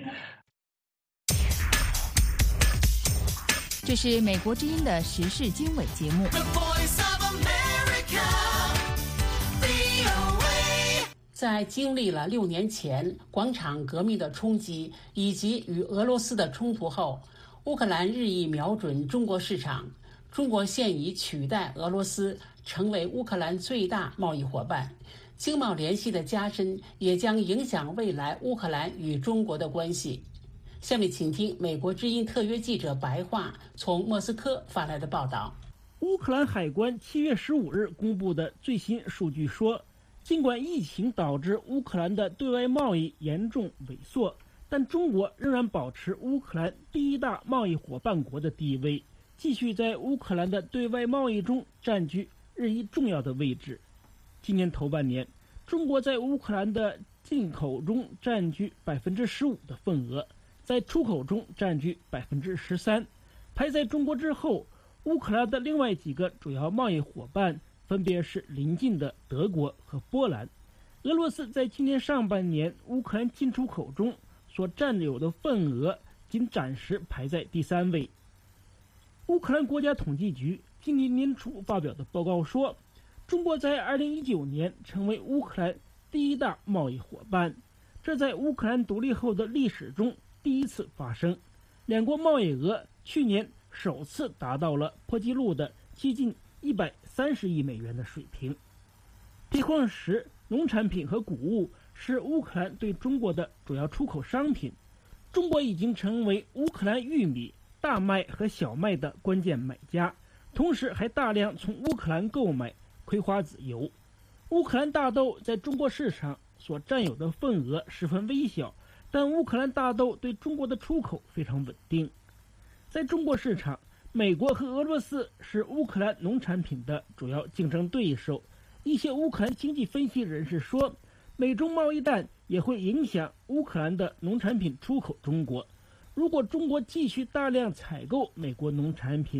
这是美国之音的时事经纬节目。
在经历了六年前广场革命的冲击以及与俄罗斯的冲突后，乌克兰日益瞄准中国市场。中国现已取代俄罗斯成为乌克兰最大贸易伙伴，经贸联系的加深也将影响未来乌克兰与中国的关系。下面请听美国之音特约记者白桦从莫斯科发来的报道。
乌克兰海关七月十五日公布的最新数据说，尽管疫情导致乌克兰的对外贸易严重萎缩，但中国仍然保持乌克兰第一大贸易伙伴国的地位，继续在乌克兰的对外贸易中占据日益重要的位置。今年头半年，中国在乌克兰的进口中占据百分之十五的份额，在出口中占据百分之十三。排在中国之后，乌克兰的另外几个主要贸易伙伴分别是邻近的德国和波兰。俄罗斯在今年上半年乌克兰进出口中所占有的份额仅暂时排在第三位。乌克兰国家统计局今年年初发表的报告说，中国在二零一九年成为乌克兰第一大贸易伙伴，这在乌克兰独立后的历史中第一次发生。两国贸易额去年首次达到了破纪录的接近一百三十亿美元的水平。铁矿石、农产品和谷物是乌克兰对中国的主要出口商品，中国已经成为乌克兰玉米、大麦和小麦的关键买家，同时还大量从乌克兰购买葵花籽油。乌克兰大豆在中国市场所占有的份额十分微小，但乌克兰大豆对中国的出口非常稳定。在中国市场，美国和俄罗斯是乌克兰农产品的主要竞争对手。一些乌克兰经济分析人士说，美中贸易战也会影响乌克兰的农产品出口中国。如果中国继续大量采购美国农产品，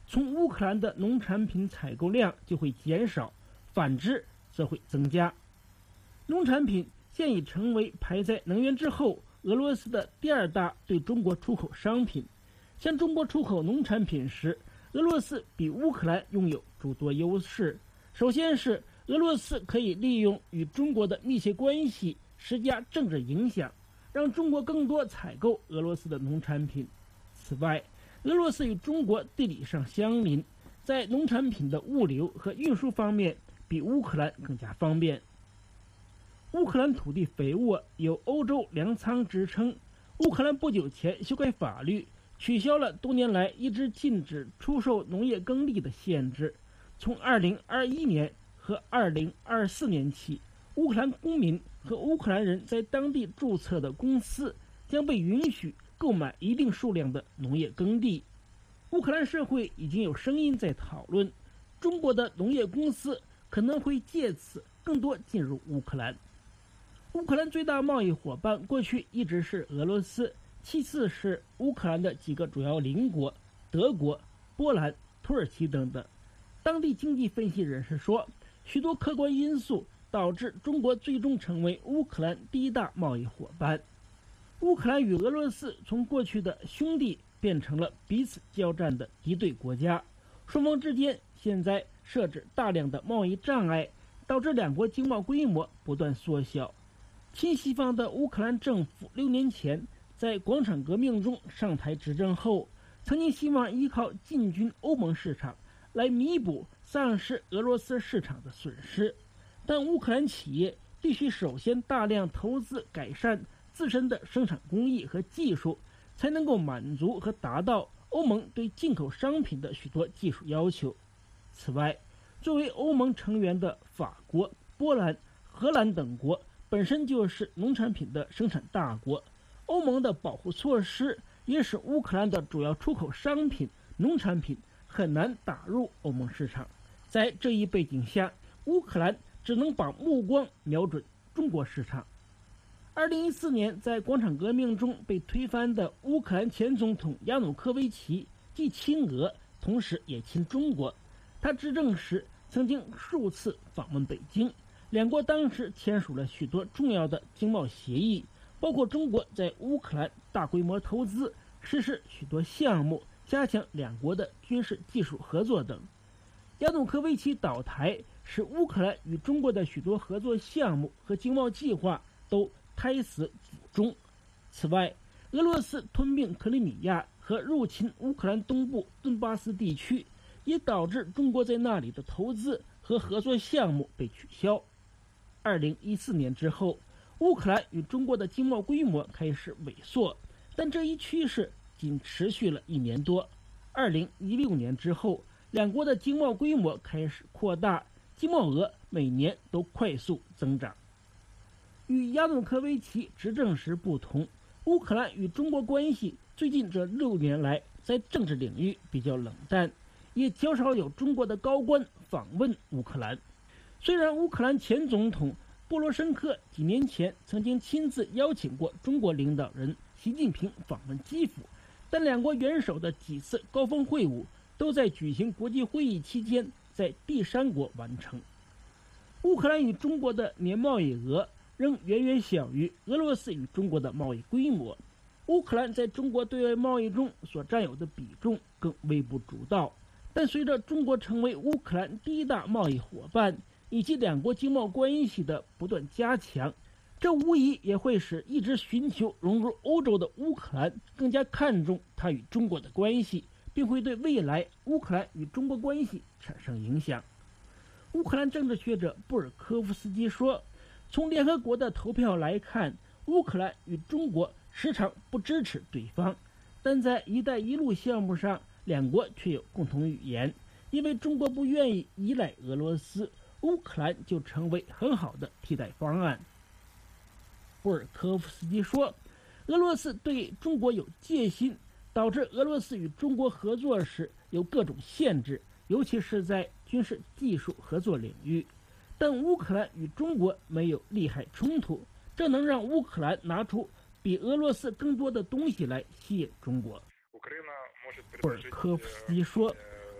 从乌克兰的农产品采购量就会减少，反之则会增加。农产品现已成为排在能源之后俄罗斯的第二大对中国出口商品。向中国出口农产品时，俄罗斯比乌克兰拥有诸多优势。首先是俄罗斯可以利用与中国的密切关系施加政治影响，让中国更多采购俄罗斯的农产品。此外，俄罗斯与中国地理上相邻，在农产品的物流和运输方面比乌克兰更加方便。乌克兰土地肥沃，有欧洲粮仓之称。乌克兰不久前修改法律，取消了多年来一直禁止出售农业耕地的限制。从二零二一年和二零二四年起，乌克兰公民和乌克兰人在当地注册的公司将被允许购买一定数量的农业耕地。乌克兰社会已经有声音在讨论，中国的农业公司可能会借此更多进入乌克兰。乌克兰最大贸易伙伴过去一直是俄罗斯，其次是乌克兰的几个主要邻国德国、波兰、土耳其等等。当地经济分析人士说，许多客观因素导致中国最终成为乌克兰第一大贸易伙伴。乌克兰与俄罗斯从过去的兄弟变成了彼此交战的敌对国家，双方之间现在设置大量的贸易障碍，导致两国经贸规模不断缩小。亲西方的乌克兰政府六年前在广场革命中上台执政后，曾经希望依靠进军欧盟市场来弥补丧失俄罗斯市场的损失，但乌克兰企业必须首先大量投资改善自身的生产工艺和技术，才能够满足和达到欧盟对进口商品的许多技术要求。此外，作为欧盟成员的法国、波兰、荷兰等国本身就是农产品的生产大国，欧盟的保护措施也使乌克兰的主要出口商品农产品很难打入欧盟市场。在这一背景下，乌克兰只能把目光瞄准中国市场。二零一四年在广场革命中被推翻的乌克兰前总统亚努科维奇既亲俄，同时也亲中国。他执政时曾经数次访问北京，两国当时签署了许多重要的经贸协议，包括中国在乌克兰大规模投资，实施许多项目，加强两国的军事技术合作等。亚努科维奇倒台，使乌克兰与中国的许多合作项目和经贸计划都胎死腹中。此外，俄罗斯吞并克里米亚和入侵乌克兰东部顿巴斯地区，也导致中国在那里的投资和合作项目被取消。二零一四年之后，乌克兰与中国的经贸规模开始萎缩，但这一趋势仅持续了一年多。二零一六年之后，两国的经贸规模开始扩大，经贸额每年都快速增长。与亚努科维奇执政时不同，乌克兰与中国关系最近这六年来在政治领域比较冷淡，也较少有中国的高官访问乌克兰。虽然乌克兰前总统波罗申科几年前曾经亲自邀请过中国领导人习近平访问基辅，但两国元首的几次高峰会晤都在举行国际会议期间在第三国完成。乌克兰与中国的年贸易额仍远远小于俄罗斯与中国的贸易规模，乌克兰在中国对外贸易中所占有的比重更微不足道。但随着中国成为乌克兰第一大贸易伙伴，以及两国经贸关系的不断加强，这无疑也会使一直寻求融入欧洲的乌克兰更加看重它与中国的关系，并会对未来乌克兰与中国关系产生影响。乌克兰政治学者布尔科夫斯基说，从联合国的投票来看，乌克兰与中国时常不支持对方，但在一带一路项目上，两国却有共同语言。因为中国不愿意依赖俄罗斯，乌克兰就成为很好的替代方案。布尔科夫斯基说，俄罗斯对中国有戒心，导致俄罗斯与中国合作时有各种限制，尤其是在军事技术合作领域。但乌克兰与中国没有利害冲突，这能让乌克兰拿出比俄罗斯更多的东西来吸引中国。布尔科夫斯基说，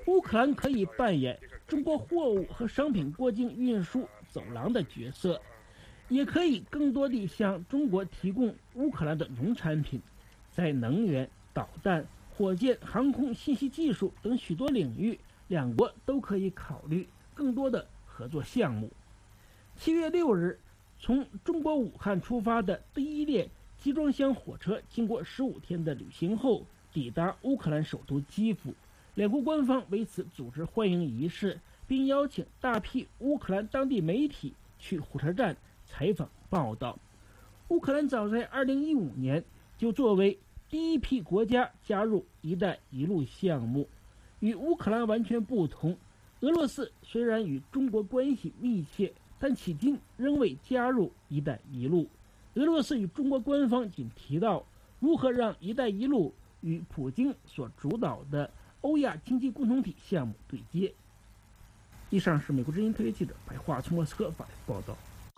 乌克兰可以扮演中国货物和商品过境运输走廊的角色，也可以更多地向中国提供乌克兰的农产品，在能源、导弹、火箭、航空、信息技术等许多领域，两国都可以考虑更多的合作项目。七月六日，从中国武汉出发的第一列集装箱火车经过十五天的旅行后抵达乌克兰首都基辅，两国官方为此组织欢迎仪式，并邀请大批乌克兰当地媒体去火车站采访报道。乌克兰早在二零一五年就作为第一批国家加入“一带一路”项目。与乌克兰完全不同，俄罗斯虽然与中国关系密切，但迄今仍未加入“一带一路”。俄罗斯与中国官方仅提到如何让“一带一路”与普京所主导的欧亚经济共同体项目对接。以上是美国之音特约记者白桦从莫斯科发来报道。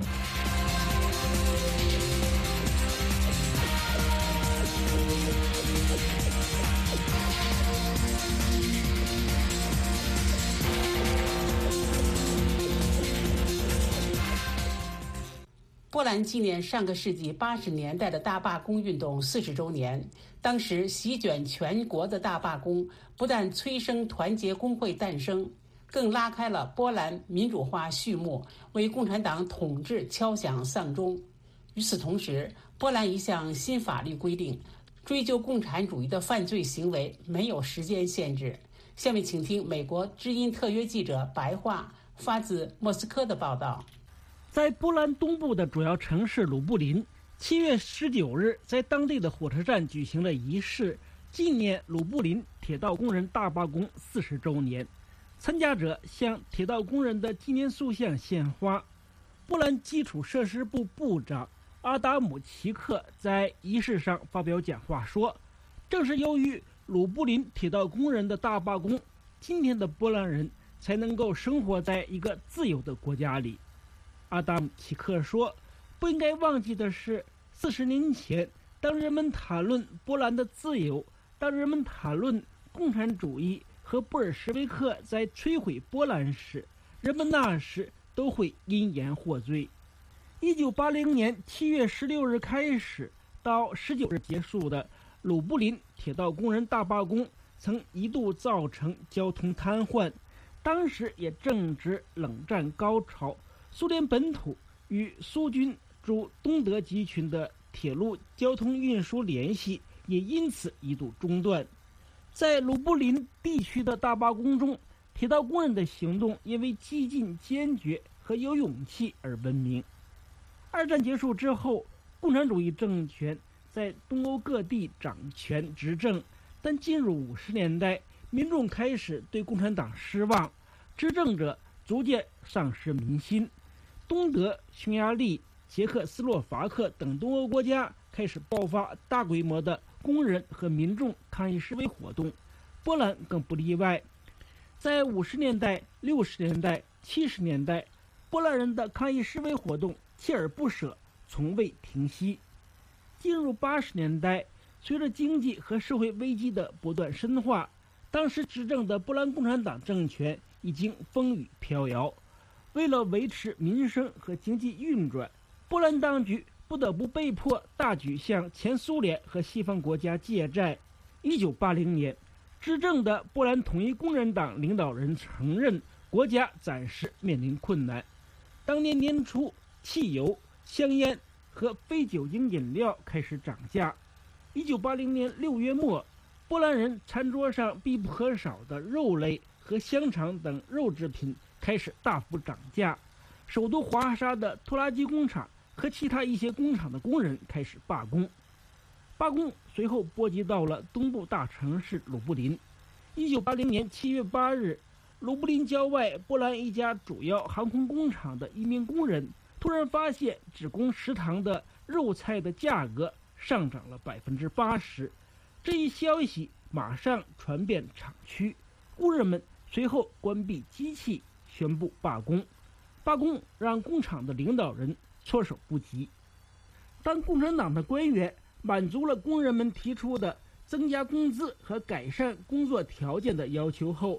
波兰纪念上个世纪八十年代的大罢工运动四十周年，当时席卷全国的大罢工不但催生团结工会诞生，更拉开了波兰民主化序幕，为共产党统治敲响丧钟。与此同时，波兰一项新法律规定，追究共产主义的犯罪行为没有时间限制。下面请听美国之音特约记者白桦发自莫斯科的报道。
在波兰东部的主要城市鲁布林，七月十九日在当地的火车站举行了仪式，纪念鲁布林铁道工人大罢工四十周年。参加者向铁道工人的纪念塑像献花。波兰基础设施部部长阿达姆奇克在仪式上发表讲话说，正是由于鲁布林铁道工人的大罢工，今天的波兰人才能够生活在一个自由的国家里。阿达姆奇克说，不应该忘记的是，四十年前当人们谈论波兰的自由，当人们谈论共产主义和布尔什维克在摧毁波兰时，人们那时都会因言获罪。一九八零年七月十六日开始到十九日结束的鲁布林铁道工人大罢工曾一度造成交通瘫痪，当时也正值冷战高潮，苏联本土与苏军驻东德集群的铁路交通运输联系也因此一度中断。在鲁布林地区的大罢工中，铁道工人的行动因为激进坚决和有勇气而闻名。二战结束之后，共产主义政权在东欧各地掌权执政，但进入五十年代，民众开始对共产党失望，执政者逐渐丧失民心。东德、匈牙利、捷克斯洛伐克等东欧国家开始爆发大规模的工人和民众抗议示威活动，波兰更不例外。在五十年代、六十年代、七十年代，波兰人的抗议示威活动锲而不舍，从未停息。进入八十年代，随着经济和社会危机的不断深化，当时执政的波兰共产党政权已经风雨飘摇。为了维持民生和经济运转，波兰当局不得不被迫大举向前苏联和西方国家借债。一九八零年，执政的波兰统一工人党领导人承认国家暂时面临困难。当年年初，汽油、香烟和非酒精饮料开始涨价。一九八零年六月末，波兰人餐桌上必不可少的肉类和香肠等肉制品开始大幅涨价，首都华沙的拖拉机工厂和其他一些工厂的工人开始罢工。罢工随后波及到了东部大城市鲁布林。一九八零年七月八日，鲁布林郊外波兰一家主要航空工厂的一名工人突然发现只供食堂的肉菜的价格上涨了百分之八十。这一消息马上传遍厂区，工人们随后关闭机器，宣布罢工。罢工让工厂的领导人措手不及。当共产党的官员满足了工人们提出的增加工资和改善工作条件的要求后，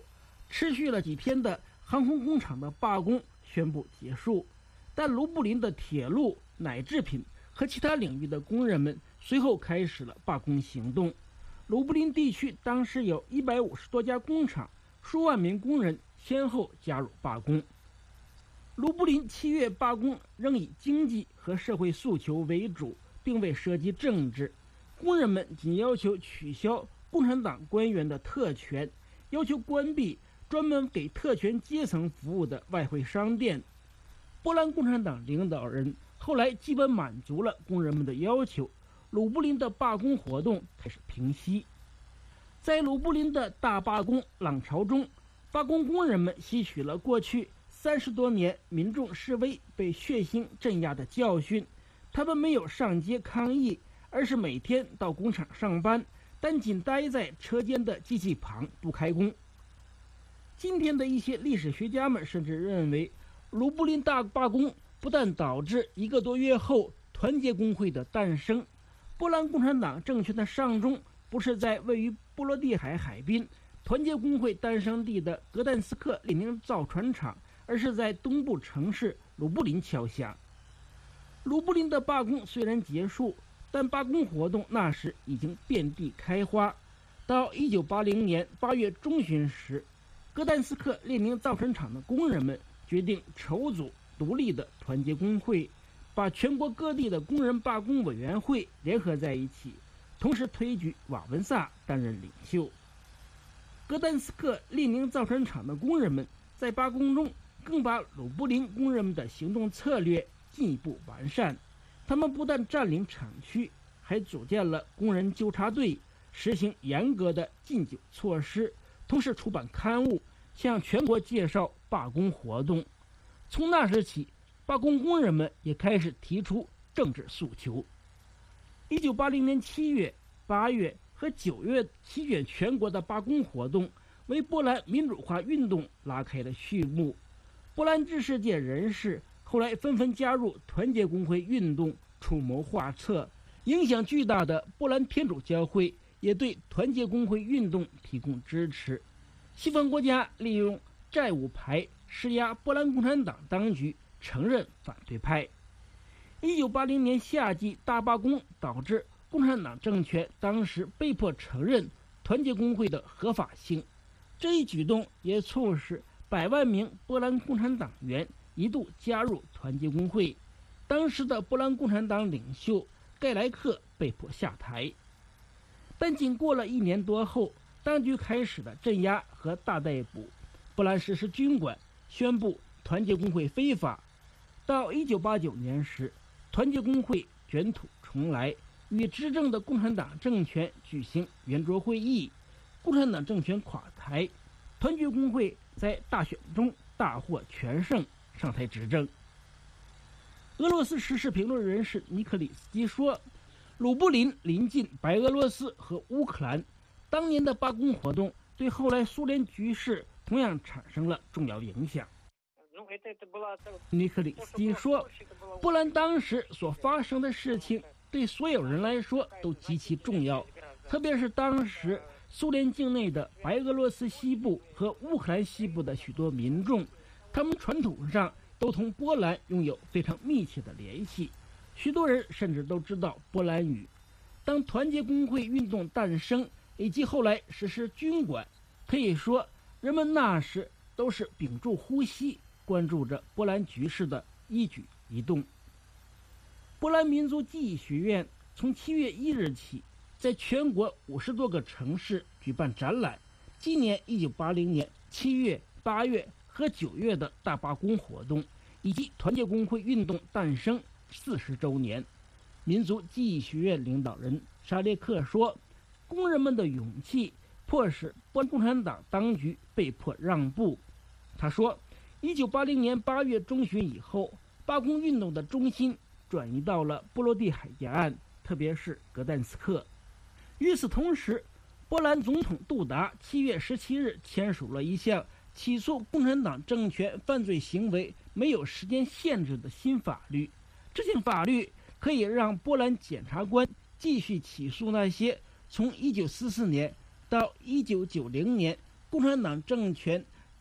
持续了几天的航空工厂的罢工宣布结束，但卢布林的铁路、奶制品和其他领域的工人们随后开始了罢工行动。卢布林地区当时有一百五十多家工厂，数万名工人先后加入罢工。卢布林七月罢工仍以经济和社会诉求为主，并未涉及政治。工人们仅要求取消共产党官员的特权，要求关闭专门给特权阶层服务的外汇商店。波兰共产党领导人后来基本满足了工人们的要求，卢布林的罢工活动开始平息。在卢布林的大罢工浪潮中，罢工工人们吸取了过去三十多年民众示威被血腥镇压的教训，他们没有上街抗议，而是每天到工厂上班，但仅待在车间的机器旁不开工。今天的一些历史学家们甚至认为，卢布林大罢工不但导致一个多月后团结工会的诞生，波兰共产党政权的上钟不是在位于波罗的海海滨团结工会诞生地的格但斯克列宁造船厂，而是在东部城市卢布林敲响。卢布林的罢工虽然结束，但罢工活动那时已经遍地开花。到一九八零年八月中旬时，格但斯克列宁造船厂的工人们决定筹组独立的团结工会，把全国各地的工人罢工委员会联合在一起，同时推举瓦文萨担任领袖。格但斯克列宁造船厂的工人们在罢工中更把卢布林工人们的行动策略进一步完善，他们不但占领厂区，还组建了工人纠察队，实行严格的禁酒措施，同时出版刊物，向全国介绍罢工活动。从那时起，罢工工人们也开始提出政治诉求。一九八零年七月、八月和九月席卷全国的罢工活动，为波兰民主化运动拉开了序幕。波兰知识界人士后来纷纷加入团结工会运动，出谋划策。影响巨大的波兰天主教会也对团结工会运动提供支持。西方国家利用债务牌施压波兰共产党当局承认反对派。一九八零年夏季大罢工导致共产党政权当时被迫承认团结工会的合法性，这一举动也促使百万名波兰共产党员一度加入团结工会。当时的波兰共产党领袖盖莱克被迫下台。但仅过了一年多后，当局开始了镇压和大逮捕，波兰实施军管，宣布团结工会非法。到一九八九年时，团结工会卷土重来，与执政的共产党政权举行圆桌会议，共产党政权垮台，团结工会在大选中大获全胜，上台执政。俄罗斯时事评论人士尼克里斯基说，卢布林临近白俄罗斯和乌克兰，当年的罢工活动对后来苏联局势同样产生了重要影响。尼克里斯基说，波兰当时所发生的事情对所有人来说都极其重要，特别是当时苏联境内的白俄罗斯西部和乌克兰西部的许多民众，他们传统上都同波兰拥有非常密切的联系，许多人甚至都知道波兰语。当团结工会运动诞生，以及后来实施军管，可以说人们那时都是屏住呼吸，关注着波兰局势的一举一动。波兰民族记忆学院从七月一日起，在全国五十多个城市举办展览，纪念一九八零年七月、八月和九月的大罢工活动，以及团结工会运动诞生四十周年。民族记忆学院领导人沙列克说，工人们的勇气迫使波兰共产党当局被迫让步。他说，一九八零年八月中旬以后，罢工运动的中心转移到了波罗的海沿岸，特别是格但斯克。与此同时，波兰总统杜达七月十七日签署了一项起诉共产党政权犯罪行为没有时间限制的新法律。这项法律可以让波兰检察官继续起诉那些从一九四四年到一九九零年共产党政权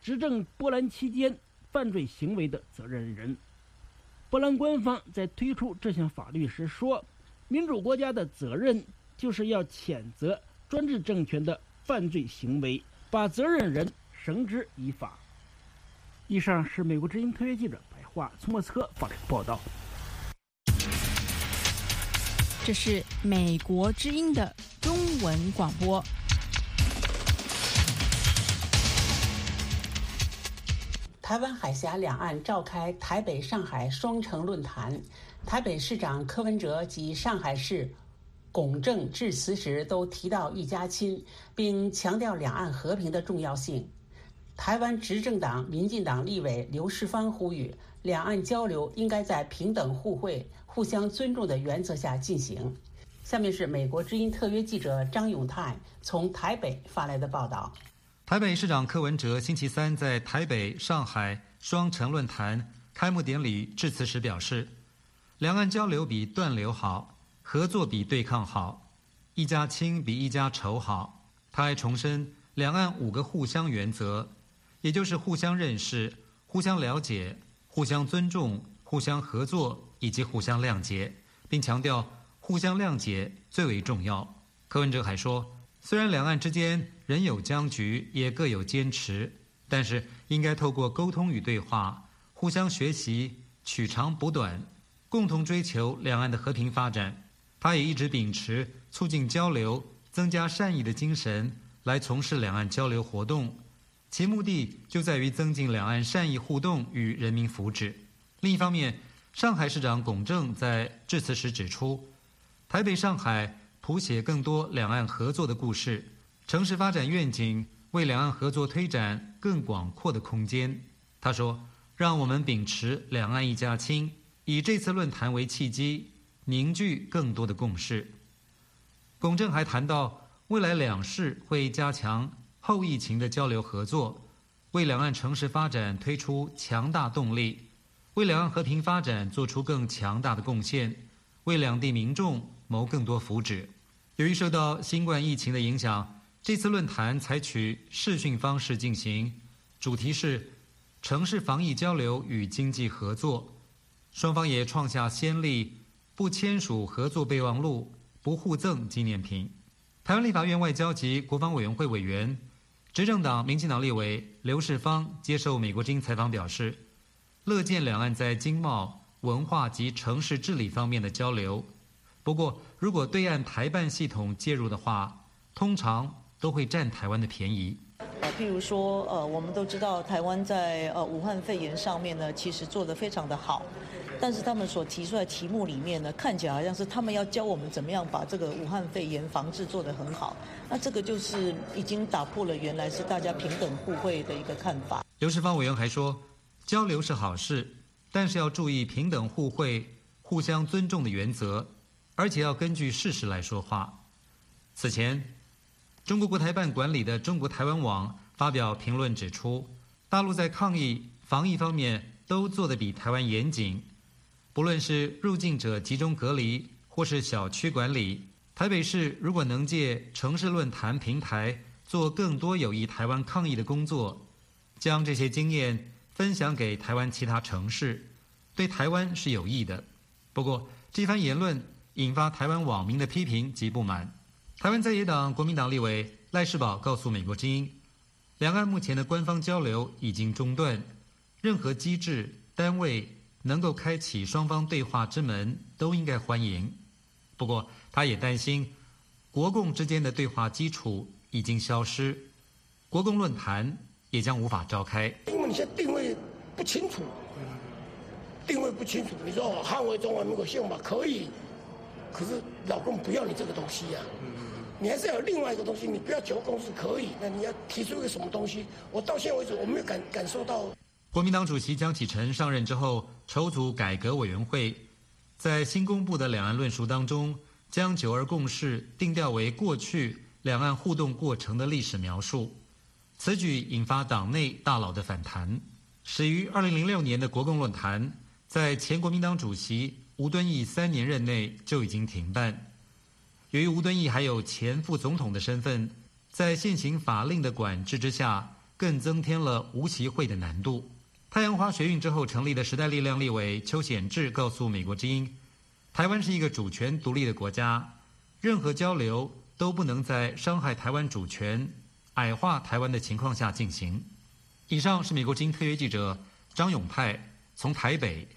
执政波兰期间犯罪行为的责任人。波兰官方在推出这项法律时说，民主国家的责任就是要谴责专制政权的犯罪行为，把责任人绳之以法。以上是美国之音特约记者白桦从莫斯科发来的报道。
这是美国之音的中文广播。
台湾海峡两岸召开台北上海双城论坛，台北市长柯文哲及上海市龚正致辞时都提到一家亲，并强调两岸和平的重要性。台湾执政党民进党立委刘世芳呼吁，两岸交流应该在平等互惠、互相尊重的原则下进行。下面是美国之音特约记者张永泰从台北发来的报道。
台北市长柯文哲星期三在台北、上海双城论坛开幕典礼致辞时表示，两岸交流比断流好，合作比对抗好，一家亲比一家仇好。他还重申两岸五个互相原则，也就是互相认识、互相了解、互相尊重、互相合作以及互相谅解，并强调互相谅解最为重要。柯文哲还说，虽然两岸之间仍有僵局，也各有坚持，但是应该透过沟通与对话，互相学习，取长补短，共同追求两岸的和平发展。他也一直秉持促进交流、增加善意的精神来从事两岸交流活动，其目的就在于增进两岸善意互动与人民福祉。另一方面，上海市长龚正在致辞时指出，台北、上海谱写更多两岸合作的故事，城市发展愿景为两岸合作推展更广阔的空间。他说，让我们秉持两岸一家亲，以这次论坛为契机，凝聚更多的共识。龚正还谈到，未来两市会加强后疫情的交流合作，为两岸城市发展推出强大动力，为两岸和平发展做出更强大的贡献，为两地民众谋更多福祉。由于受到新冠疫情的影响，这次论坛采取视讯方式进行，主题是城市防疫交流与经济合作。双方也创下先例，不签署合作备忘录，不互赠纪念品。台湾立法院外交及国防委员会委员、执政党民进党立委刘世芳接受美国之音采访表示，乐见两岸在经贸、文化及城市治理方面的交流。不过，如果对岸台办系统介入的话，通常都会占台湾的便宜。
呃，譬如说，呃，我们都知道台湾在呃武汉肺炎上面呢，其实做得非常的好，但是他们所提出来的题目里面呢，看起来好像是他们要教我们怎么样把这个武汉肺炎防治做得很好。那这个就是已经打破了原来是大家平等互惠的一个看法。
刘世芳委员还说，交流是好事，但是要注意平等互惠、互相尊重的原则，而且要根据事实来说话。此前，中国国台办管理的中国台湾网发表评论指出，大陆在抗疫、防疫方面都做得比台湾严谨，不论是入境者集中隔离或是小区管理，台北市如果能借城市论坛平台做更多有益台湾抗疫的工作，将这些经验分享给台湾其他城市，对台湾是有益的。不过，这番言论引发台湾网民的批评及不满。台湾在野党国民党立委赖士葆告诉美国之音，两岸目前的官方交流已经中断，任何机制、单位能够开启双方对话之门都应该欢迎。不过，他也担心国共之间的对话基础已经消失，国共论坛也将无法召开。
因为你现在定位不清楚，定位不清楚，你说捍卫中华民国宪法可以，可是老共不要你这个东西呀、啊。你还是要有另外一个东西，你不要求共识可以，那你要提出一个什么东西？我到现在为止我没有感感受到。
国民党主席江启臣上任之后，筹组改革委员会，在新公布的两岸论述当中，将九二共识定调为过去两岸互动过程的历史描述。此举引发党内大佬的反弹。始于二零零六年的国共论坛，在前国民党主席吴敦义三年任内就已经停办。由于吴敦义还有前副总统的身份，在现行法令的管制之下， 更增添了无期会的难度。太阳花学运之后成立的时代力量立委邱显智告诉美国之音，台湾是一个主权独立的国家，任何交流都不能在伤害台湾主权、矮化台湾的情况下进行。以上是美国之音特约记者张永泰从台北